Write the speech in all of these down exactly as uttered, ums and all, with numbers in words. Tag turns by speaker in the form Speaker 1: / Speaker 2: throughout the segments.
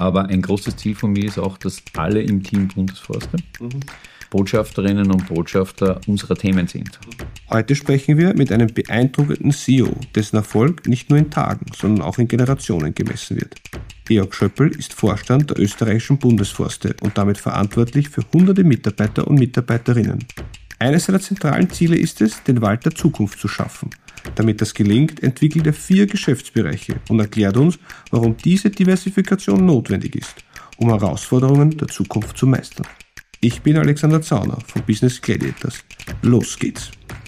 Speaker 1: Aber ein großes Ziel von mir ist auch, dass alle im Team Bundesforste mhm. Botschafterinnen und Botschafter unserer Themen sind.
Speaker 2: Heute sprechen wir mit einem beeindruckenden C E O, dessen Erfolg nicht nur in Tagen, sondern auch in Generationen gemessen wird. Georg Schöppl ist Vorstand der österreichischen Bundesforste und damit verantwortlich für hunderte Mitarbeiter und Mitarbeiterinnen. Eines seiner zentralen Ziele ist es, den Wald der Zukunft zu schaffen. Damit das gelingt, entwickelt er vier Geschäftsbereiche und erklärt uns, warum diese Diversifikation notwendig ist, um Herausforderungen der Zukunft zu meistern. Ich bin Alexander Zauner von Business Gladiators. Los geht's!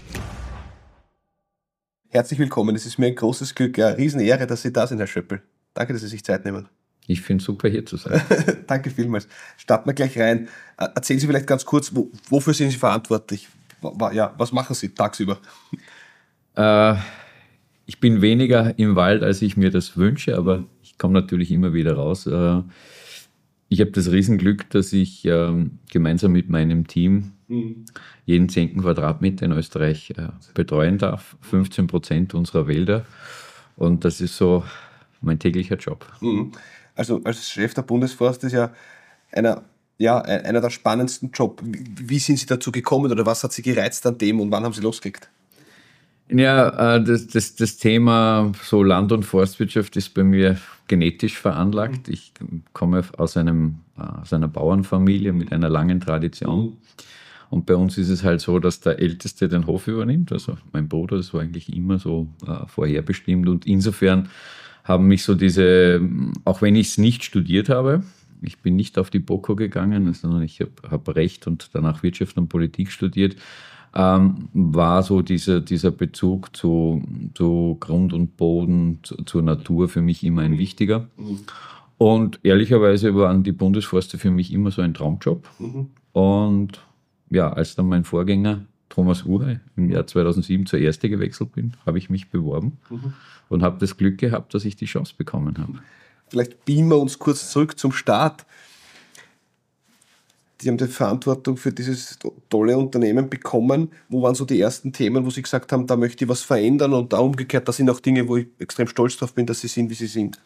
Speaker 2: Herzlich willkommen, es ist mir ein großes Glück, eine Riesenehre, dass Sie da sind, Herr Schöppl. Danke, dass Sie sich Zeit nehmen.
Speaker 1: Ich finde es super, hier zu sein.
Speaker 2: Danke vielmals. Starten wir gleich rein. Erzählen Sie vielleicht ganz kurz, wo, wofür sind Sie verantwortlich? Ja, was machen Sie tagsüber?
Speaker 1: Äh, ich bin weniger im Wald, als ich mir das wünsche, aber ich komme natürlich immer wieder raus. Äh, ich habe das Riesenglück, dass ich äh, gemeinsam mit meinem Team mhm. jeden zehnten Quadratmeter in Österreich äh, betreuen darf. fünfzehn Prozent unserer Wälder. Und das ist so mein täglicher Job.
Speaker 2: Mhm. Also als Chef der Bundesforst ist ja einer, ja einer der spannendsten Jobs. Wie, wie sind Sie dazu gekommen oder was hat Sie gereizt an dem und wann haben Sie losgelegt?
Speaker 1: Ja, das, das, das Thema so Land- und Forstwirtschaft ist bei mir genetisch veranlagt. Ich komme aus, einem, aus einer Bauernfamilie mit einer langen Tradition. Und bei uns ist es halt so, dass der Älteste den Hof übernimmt. Also mein Bruder, das war eigentlich immer so äh, vorherbestimmt. Und insofern haben mich so diese, auch wenn ich es nicht studiert habe, ich bin nicht auf die BOKU gegangen, sondern ich habe hab Recht und danach Wirtschaft und Politik studiert, ähm, war so dieser, dieser Bezug zu, zu Grund und Boden, zu, zur Natur für mich immer ein wichtiger. Mhm. Und ehrlicherweise waren die Bundesforste für mich immer so ein Traumjob. Mhm. Und ja, als dann mein Vorgänger Thomas Uhay im Jahr zweitausendsieben zur Erste gewechselt bin, habe ich mich beworben mhm. und habe das Glück gehabt, dass ich die Chance bekommen habe.
Speaker 2: Vielleicht beamen wir uns kurz zurück zum Start. Sie haben die Verantwortung für dieses tolle Unternehmen bekommen. Wo waren so die ersten Themen, wo Sie gesagt haben, da möchte ich was verändern und da umgekehrt, das sind auch Dinge, wo ich extrem stolz drauf bin, dass Sie sind, wie Sie sind?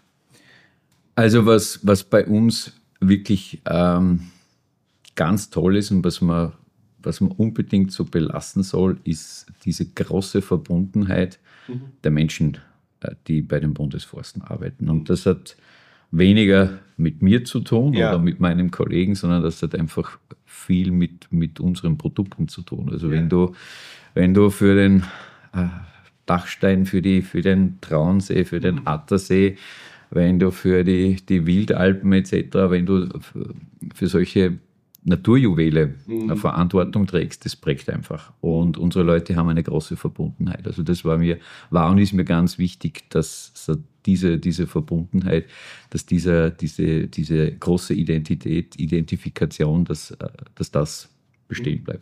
Speaker 1: Also was, was bei uns wirklich ähm, ganz toll ist und was man Was man unbedingt so belassen soll, ist diese große Verbundenheit mhm. der Menschen, die bei den Bundesforsten arbeiten. Und das hat weniger mit mir zu tun ja. oder mit meinem Kollegen, sondern das hat einfach viel mit, mit unseren Produkten zu tun. Also ja. wenn du, wenn du für den äh, Dachstein, für, die, für den Traunsee, für den Attersee, wenn du für die, die Wildalpen et cetera, wenn du für solche Naturjuwele mhm. Verantwortung trägst, das prägt einfach. Und unsere Leute haben eine große Verbundenheit. Also das war mir, war und ist mir ganz wichtig, dass so diese, diese Verbundenheit, dass dieser, diese, diese große Identität, Identifikation, dass, dass das bestehen bleibt.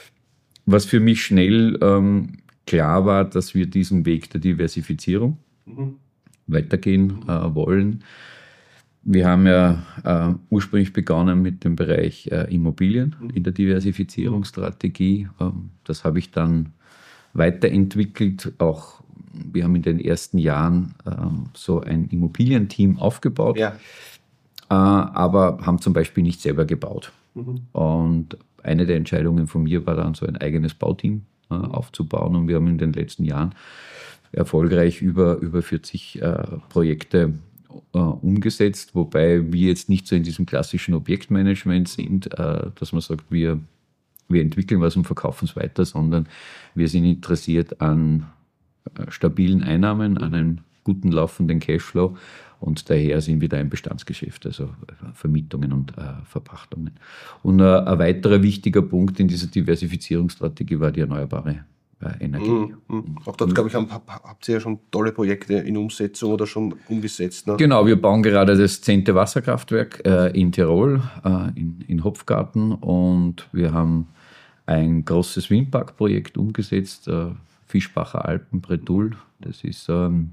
Speaker 1: Was für mich schnell ähm, klar war, dass wir diesen Weg der Diversifizierung mhm. weitergehen äh, wollen. Wir haben ja äh, ursprünglich begonnen mit dem Bereich äh, Immobilien in der Diversifizierungsstrategie. Ähm, das habe ich dann weiterentwickelt. Auch wir haben in den ersten Jahren äh, so ein Immobilienteam aufgebaut, ja. äh, aber haben zum Beispiel nicht selber gebaut. Mhm. Und eine der Entscheidungen von mir war dann, so ein eigenes Bauteam äh, aufzubauen. Und wir haben in den letzten Jahren erfolgreich über, über vierzig äh, Projekte Uh, umgesetzt, wobei wir jetzt nicht so in diesem klassischen Objektmanagement sind, uh, dass man sagt, wir, wir entwickeln was und verkaufen es weiter, sondern wir sind interessiert an uh, stabilen Einnahmen, an einem guten laufenden Cashflow und daher sind wir da im Bestandsgeschäft, also uh, Vermietungen und uh, Verpachtungen. Und uh, ein weiterer wichtiger Punkt in dieser Diversifizierungsstrategie war die erneuerbare Energie.
Speaker 2: Mhm. Auch dort, glaube ich, haben, habt ihr ja schon tolle Projekte in Umsetzung oder schon umgesetzt. Ne?
Speaker 1: Genau, wir bauen gerade das zehnte Wasserkraftwerk äh, in Tirol, äh, in, in Hopfgarten, und wir haben ein großes Windparkprojekt umgesetzt, äh, Fischbacher Alpen, Bredul. Das ist ähm,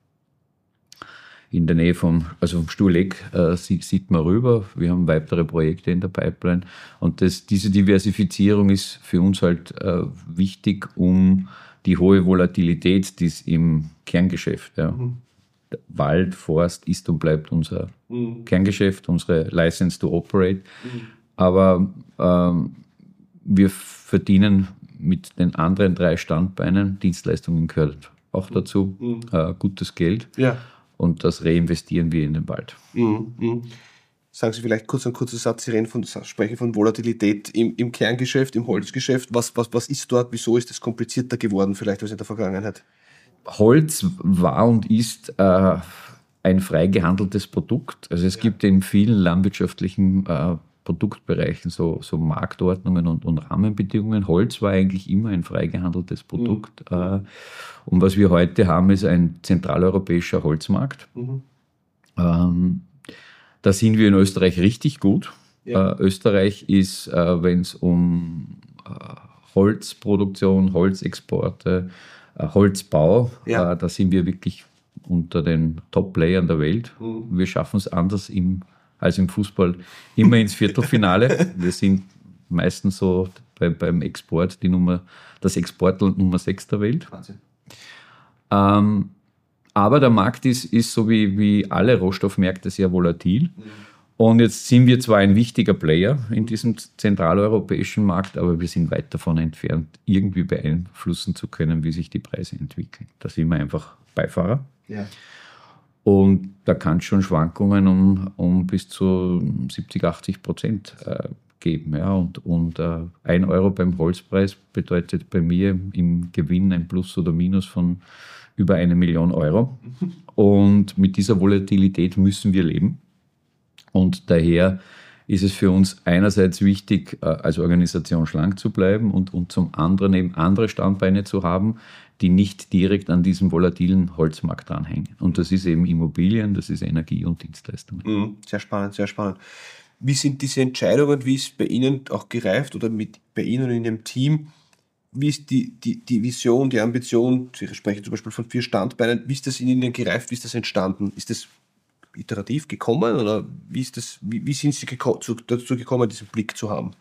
Speaker 1: in der Nähe vom, also vom Stuhleck äh, sieht, sieht man rüber. Wir haben weitere Projekte in der Pipeline. Und das, diese Diversifizierung ist für uns halt äh, wichtig, um die hohe Volatilität, die es im Kerngeschäft, ja, mhm. Wald, Forst ist und bleibt unser mhm. Kerngeschäft, unsere License to Operate. Mhm. Aber ähm, wir verdienen mit den anderen drei Standbeinen, Dienstleistungen gehört auch dazu, mhm. äh, gutes Geld. Ja. Und das reinvestieren wir in den Wald.
Speaker 2: Mhm. Mhm. Sagen Sie vielleicht kurz einen kurzen Satz, Sie reden von, sprechen von Volatilität im, im Kerngeschäft, im Holzgeschäft. Was, was, was ist dort? Wieso ist das komplizierter geworden, vielleicht als in der Vergangenheit?
Speaker 1: Holz war und ist äh, ein frei gehandeltes Produkt. Also es ja. gibt in vielen landwirtschaftlichen äh, Produktbereichen so, so Marktordnungen und, und Rahmenbedingungen. Holz war eigentlich immer ein frei gehandeltes Produkt. Mhm. Äh, und was wir heute haben, ist ein zentraleuropäischer Holzmarkt. Mhm. Ähm, Da sind wir in Österreich richtig gut. Ja. Äh, Österreich ist, äh, wenn es um äh, Holzproduktion, Holzexporte, äh, Holzbau, ja. äh, da sind wir wirklich unter den Top-Playern der Welt. Mhm. Wir schaffen es anders im, als im Fußball immer ins Viertelfinale. Wir sind meistens so bei, beim Export die Nummer, das Exportland Nummer sechs der Welt. Wahnsinn. Ähm, Aber der Markt ist, ist so wie, wie alle Rohstoffmärkte sehr volatil. Mhm. Und jetzt sind wir zwar ein wichtiger Player in diesem zentraleuropäischen Markt, aber wir sind weit davon entfernt, irgendwie beeinflussen zu können, wie sich die Preise entwickeln. Da sind wir einfach Beifahrer. Ja. Und da kann es schon Schwankungen um, um bis zu siebzig, achtzig Prozent äh, geben. Ja. Und, und äh, ein Euro beim Holzpreis bedeutet bei mir im Gewinn ein Plus oder Minus von über eine Million Euro. Und mit dieser Volatilität müssen wir leben. Und daher ist es für uns einerseits wichtig, als Organisation schlank zu bleiben und, und zum anderen eben andere Standbeine zu haben, die nicht direkt an diesem volatilen Holzmarkt dranhängen. Und das ist eben Immobilien, das ist Energie und Dienstleistungen.
Speaker 2: Sehr spannend, sehr spannend. Wie sind diese Entscheidungen, wie ist bei Ihnen auch gereift oder mit bei Ihnen und in Ihrem Team? Wie ist die, die, die Vision, die Ambition, Sie sprechen zum Beispiel von vier Standbeinen, wie ist das in Ihnen gereift, wie ist das entstanden? Ist das iterativ gekommen oder wie, ist das, wie, wie sind Sie geko- zu, dazu gekommen, diesen Blick zu haben?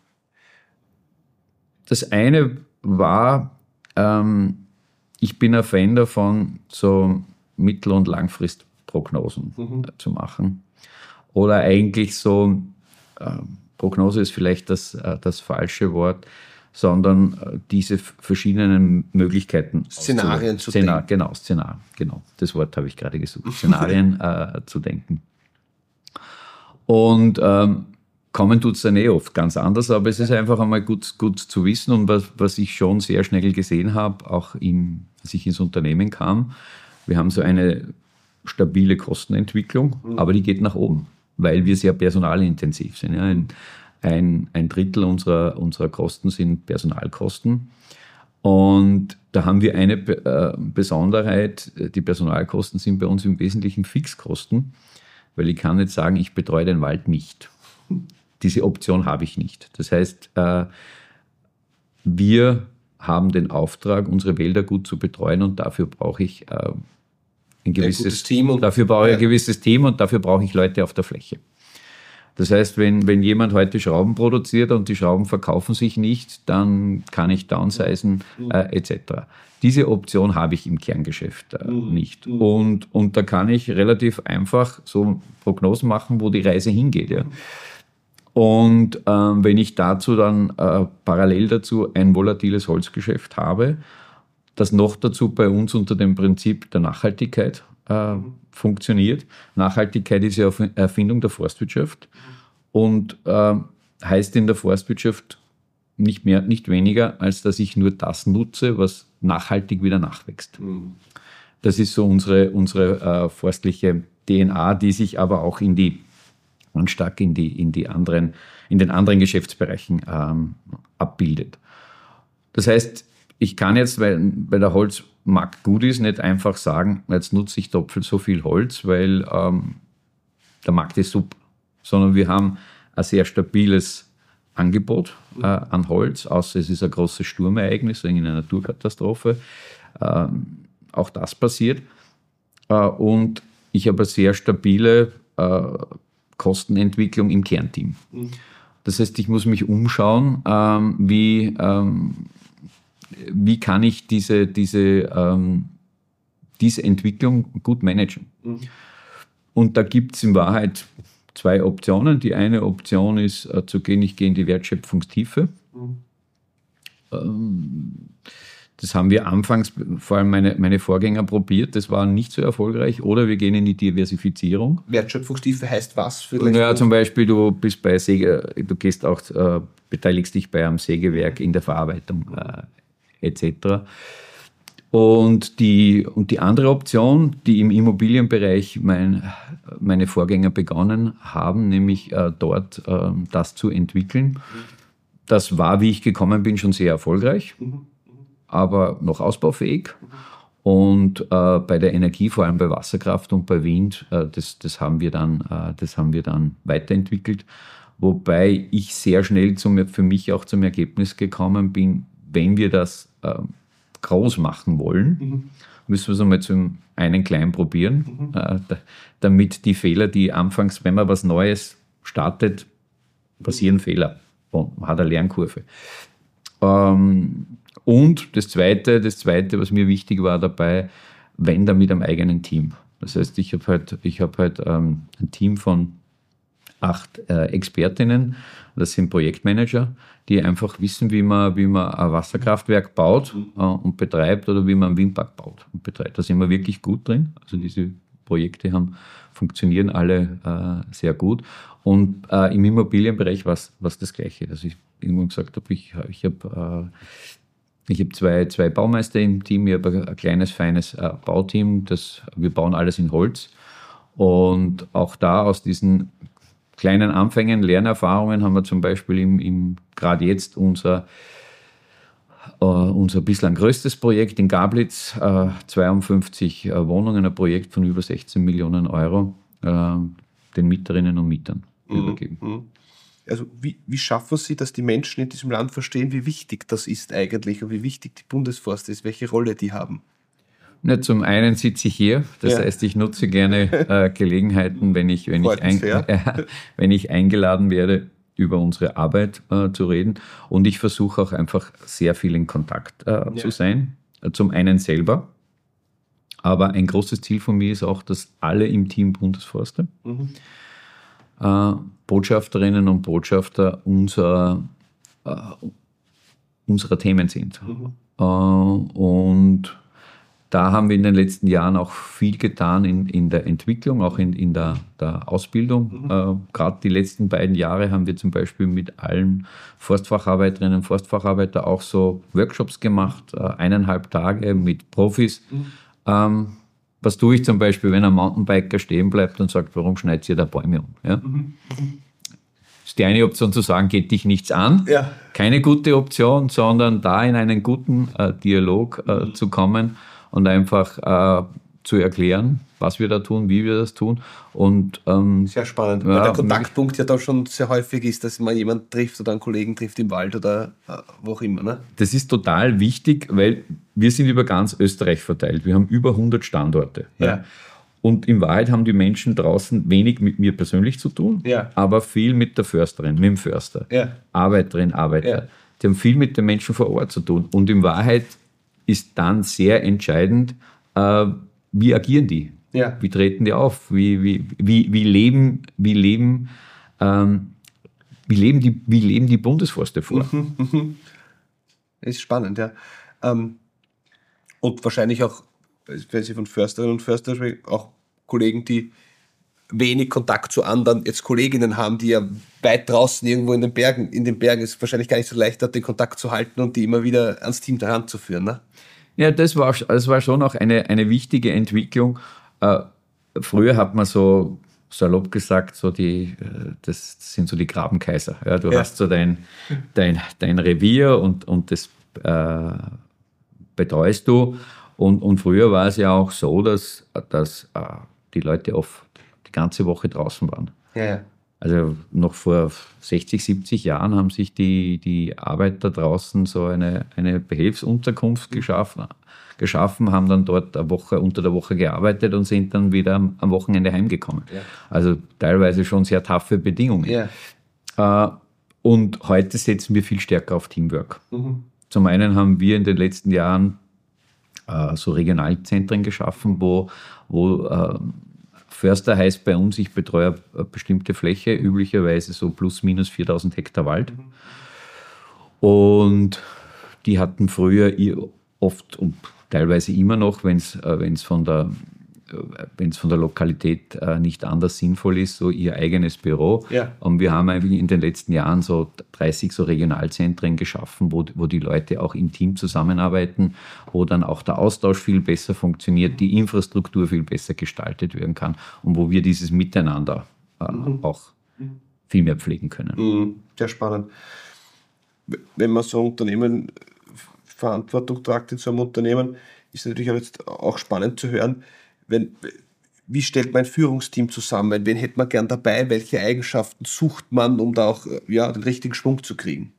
Speaker 1: Das eine war, ähm, ich bin ein Fan davon, so Mittel- und Langfristprognosen mhm. äh, zu machen. Oder eigentlich so, äh, Prognose ist vielleicht das, äh, das falsche Wort, sondern äh, diese f- verschiedenen Möglichkeiten.
Speaker 2: Szenarien zu
Speaker 1: Szenar-
Speaker 2: denken.
Speaker 1: Genau, Szenar, genau. Das Wort habe ich gerade gesucht. Szenarien äh, zu denken. Und ähm, kommen tut es dann eh oft ganz anders, aber es ist einfach einmal gut, gut zu wissen. Und was, was ich schon sehr schnell gesehen habe, auch im, als ich ins Unternehmen kam, wir haben so eine stabile Kostenentwicklung, mhm. aber die geht nach oben, weil wir sehr personalintensiv sind. Ja. Ein, Ein, ein Drittel unserer, unserer Kosten sind Personalkosten. Und da haben wir eine äh, Besonderheit, die Personalkosten sind bei uns im Wesentlichen Fixkosten, weil ich kann nicht sagen, ich betreue den Wald nicht. Diese Option habe ich nicht. Das heißt, äh, wir haben den Auftrag, unsere Wälder gut zu betreuen und dafür brauche ich äh, ein gewisses
Speaker 2: ein Team. Und,
Speaker 1: dafür brauche ich ein gewisses Team und dafür brauche ich Leute auf der Fläche. Das heißt, wenn, wenn jemand heute Schrauben produziert und die Schrauben verkaufen sich nicht, dann kann ich downsizen äh, et cetera. Diese Option habe ich im Kerngeschäft äh, nicht. Und, und da kann ich relativ einfach so Prognosen machen, wo die Reise hingeht. Ja. Und ähm, wenn ich dazu dann äh, parallel dazu ein volatiles Holzgeschäft habe, das noch dazu bei uns unter dem Prinzip der Nachhaltigkeit äh, funktioniert. Nachhaltigkeit ist ja eine Erfindung der Forstwirtschaft und äh, heißt in der Forstwirtschaft nicht mehr, nicht weniger, als dass ich nur das nutze, was nachhaltig wieder nachwächst. Mhm. Das ist so unsere, unsere äh, forstliche D N A, die sich aber auch in die, ganz stark in die, in die anderen, in den anderen Geschäftsbereichen ähm, abbildet. Das heißt, ich kann jetzt, weil, weil der Holzmarkt gut ist, nicht einfach sagen, jetzt nutze ich doppelt so viel Holz, weil ähm, der Markt ist super. Sondern wir haben ein sehr stabiles Angebot äh, an Holz, außer es ist ein großes Sturmereignis, eine Naturkatastrophe. Ähm, auch das passiert. Äh, und ich habe eine sehr stabile äh, Kostenentwicklung im Kernteam. Mhm. Das heißt, ich muss mich umschauen, ähm, wie... Ähm, Wie kann ich diese, diese, ähm, diese Entwicklung gut managen? Mhm. und da gibt es in Wahrheit zwei Optionen. Die eine Option ist äh, zu gehen, ich gehe in die Wertschöpfungstiefe. Mhm. Ähm, das haben wir anfangs, vor allem meine, meine Vorgänger, probiert. Das war nicht so erfolgreich. Oder wir gehen in die Diversifizierung.
Speaker 2: Wertschöpfungstiefe heißt was?
Speaker 1: Vielleicht ja, zum Beispiel, du bist bei Säge, du gehst auch, äh, beteiligst dich bei einem Sägewerk in der Verarbeitung äh, et cetera. Und die, und die andere Option, die im Immobilienbereich mein, meine Vorgänger begonnen haben, nämlich äh, dort äh, das zu entwickeln, das war, wie ich gekommen bin, schon sehr erfolgreich, aber noch ausbaufähig. Und äh, bei der Energie, vor allem bei Wasserkraft und bei Wind, äh, das, das, haben wir dann, äh, das haben wir dann weiterentwickelt. Wobei ich sehr schnell zum, für mich auch zum Ergebnis gekommen bin, wenn wir das äh, groß machen wollen, mhm. müssen wir es einmal zum einen klein probieren, mhm. äh, da, damit die Fehler, die anfangs, wenn man was Neues startet, passieren mhm. Fehler. Und man hat eine Lernkurve. Ähm, und das Zweite, das Zweite, was mir wichtig war dabei, wenn dann mit einem eigenen Team. Das heißt, ich habe halt, ich hab halt ähm, ein Team von acht äh, Expertinnen, das sind Projektmanager, die einfach wissen, wie man, wie man ein Wasserkraftwerk baut äh, und betreibt oder wie man einen Windpark baut und betreibt. Da sind wir wirklich gut drin. Also diese Projekte haben, funktionieren alle äh, sehr gut. Und äh, im Immobilienbereich war es das Gleiche. Also ich irgendwann gesagt habe, ich, ich habe äh, ich hab zwei, zwei Baumeister im Team, ich habe ein kleines, feines äh, Bauteam, das, wir bauen alles in Holz. Und auch da aus diesen kleinen Anfängen, Lernerfahrungen haben wir zum Beispiel im, im gerade jetzt unser, äh, unser bislang größtes Projekt in Gablitz, äh, zweiundfünfzig äh, Wohnungen, ein Projekt von über sechzehn Millionen Euro, äh, den Mieterinnen und Mietern mhm. übergeben.
Speaker 2: Also wie, wie schaffen Sie, dass die Menschen in diesem Land verstehen, wie wichtig das ist eigentlich und wie wichtig die Bundesforste ist, welche Rolle die haben?
Speaker 1: Ja, zum einen sitze ich hier, das ja. heißt, ich nutze gerne äh, Gelegenheiten, wenn ich, wenn, ich ein, äh, wenn ich eingeladen werde, über unsere Arbeit äh, zu reden. Und ich versuche auch einfach sehr viel in Kontakt äh, ja. zu sein. Zum einen selber, aber ein großes Ziel von mir ist auch, dass alle im Team Bundesforste, mhm. äh, Botschafterinnen und Botschafter unserer, äh, unserer Themen sind. Mhm. Äh, und da haben wir in den letzten Jahren auch viel getan in, in der Entwicklung, auch in, in der, der Ausbildung. Mhm. Äh, Gerade die letzten beiden Jahre haben wir zum Beispiel mit allen Forstfacharbeiterinnen und Forstfacharbeitern auch so Workshops gemacht, äh, eineinhalb Tage mit Profis. Mhm. Ähm, was tue ich zum Beispiel, wenn ein Mountainbiker stehen bleibt und sagt, warum schneidet ihr da Bäume um? Ja? Mhm. Das ist die eine Option zu sagen, geht dich nichts an. Ja. Keine gute Option, sondern da in einen guten äh, Dialog äh, mhm. zu kommen und einfach äh, zu erklären, was wir da tun, wie wir das tun. Und, ähm,
Speaker 2: sehr spannend, weil ja, der Kontaktpunkt ja da schon sehr häufig ist, dass man jemanden trifft oder einen Kollegen trifft im Wald oder äh, wo auch immer. Ne?
Speaker 1: Das ist total wichtig, weil wir sind über ganz Österreich verteilt. Wir haben über hundert Standorte. Ja. Ja. Und in Wahrheit haben die Menschen draußen wenig mit mir persönlich zu tun, ja. aber viel mit der Försterin, mit dem Förster, ja. Arbeiterin, Arbeiter. Ja. Die haben viel mit den Menschen vor Ort zu tun. Und in Wahrheit ist dann sehr entscheidend, äh, wie agieren die? Ja. Wie treten die auf? Wie, wie, wie, wie leben, wie leben, ähm, wie leben die, wie leben die Bundesforste vor?
Speaker 2: Mhm, mhm. Ist spannend, ja. Ähm, und wahrscheinlich auch, wenn Sie von Försterinnen und Förstern sprechen, auch Kollegen, die wenig Kontakt zu anderen, jetzt Kolleginnen haben, die ja weit draußen irgendwo in den Bergen, in den Bergen ist wahrscheinlich gar nicht so leicht, den Kontakt zu halten und die immer wieder ans Team heranzuführen, ne?
Speaker 1: Ja, das war, das war schon auch eine, eine wichtige Entwicklung. Äh, früher hat man so salopp gesagt, so die, das sind so die Grabenkaiser. Ja, du ja. hast so dein, dein, dein Revier und, und das äh, betreust du. Und, und früher war es ja auch so, dass, dass äh, die Leute oft die ganze Woche draußen waren. Ja, ja. Also noch vor sechzig, siebzig Jahren haben sich die, die Arbeiter draußen so eine, eine Behelfsunterkunft geschaffen, geschaffen, haben dann dort eine Woche, unter der Woche gearbeitet und sind dann wieder am, am Wochenende heimgekommen. Ja. Also teilweise schon sehr taffe Bedingungen. Ja. Äh, und heute setzen wir viel stärker auf Teamwork. Mhm. Zum einen haben wir in den letzten Jahren äh, so Regionalzentren geschaffen, wo, wo äh, Förster heißt bei uns, ich betreue eine bestimmte Fläche, üblicherweise so plus minus viertausend Hektar Wald. Und die hatten früher oft und teilweise immer noch, wenn es von der wenn es von der Lokalität äh, nicht anders sinnvoll ist, so ihr eigenes Büro. Ja. Und wir haben eigentlich in den letzten Jahren so dreißig so Regionalzentren geschaffen, wo, wo die Leute auch im Team zusammenarbeiten, wo dann auch der Austausch viel besser funktioniert, die Infrastruktur viel besser gestaltet werden kann und wo wir dieses Miteinander äh, mhm. auch viel mehr pflegen können.
Speaker 2: Mhm. Sehr spannend. Wenn man so Unternehmen Verantwortung tragt in so einem Unternehmen, ist natürlich auch jetzt auch spannend zu hören, Wenn, wie stellt man ein Führungsteam zusammen? Wen hätte man gern dabei? Welche Eigenschaften sucht man, um da auch ja, den richtigen Schwung zu kriegen?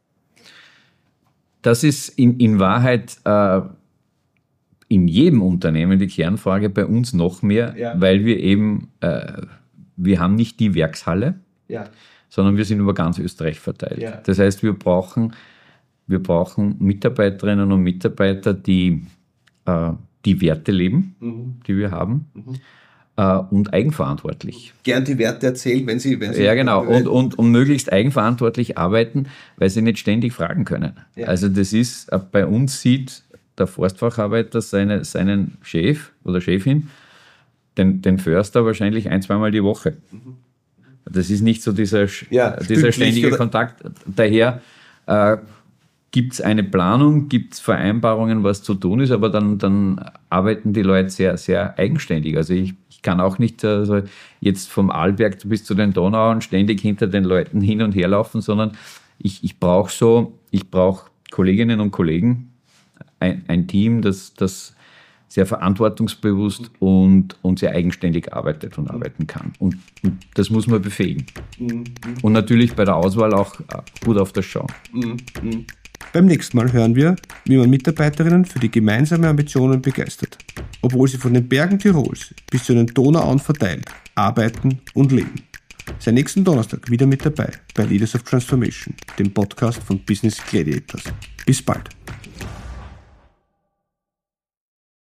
Speaker 1: Das ist in, in Wahrheit äh, in jedem Unternehmen die Kernfrage, bei uns noch mehr, ja. weil wir eben, äh, wir haben nicht die Werkshalle, ja. sondern wir sind über ganz Österreich verteilt. Ja. Das heißt, wir brauchen, wir brauchen Mitarbeiterinnen und Mitarbeiter, die äh, die Werte leben, mhm. die wir haben, mhm. äh, und eigenverantwortlich.
Speaker 2: Gern die Werte erzählen, wenn Sie... Wenn Sie
Speaker 1: ja, genau. Und, und, und möglichst eigenverantwortlich arbeiten, weil sie nicht ständig fragen können. Ja. Also das ist, äh, bei uns sieht der Forstfacharbeiter seine, seinen Chef oder Chefin, den, den Förster wahrscheinlich ein-, zweimal die Woche. Mhm. Das ist nicht so dieser, ja, dieser ständige oder? Kontakt. Daher... Äh, gibt es eine Planung, gibt es Vereinbarungen, was zu tun ist, aber dann, dann arbeiten die Leute sehr, sehr eigenständig. Also ich, ich kann auch nicht also jetzt vom Arlberg bis zu den Donauern ständig hinter den Leuten hin und her laufen, sondern ich, ich brauche so, ich brauche Kolleginnen und Kollegen, ein, ein Team, das, das sehr verantwortungsbewusst und, und sehr eigenständig arbeitet und arbeiten kann. Und, und das muss man befähigen. Mhm. Und natürlich bei der Auswahl auch gut auf das schauen.
Speaker 2: Mhm. Beim nächsten Mal hören wir, wie man Mitarbeiterinnen für die gemeinsamen Ambitionen begeistert, obwohl sie von den Bergen Tirols bis zu den Donauauen verteilt arbeiten und leben. Sei nächsten Donnerstag wieder mit dabei bei Leaders of Transformation, dem Podcast von Business Gladiators. Bis bald.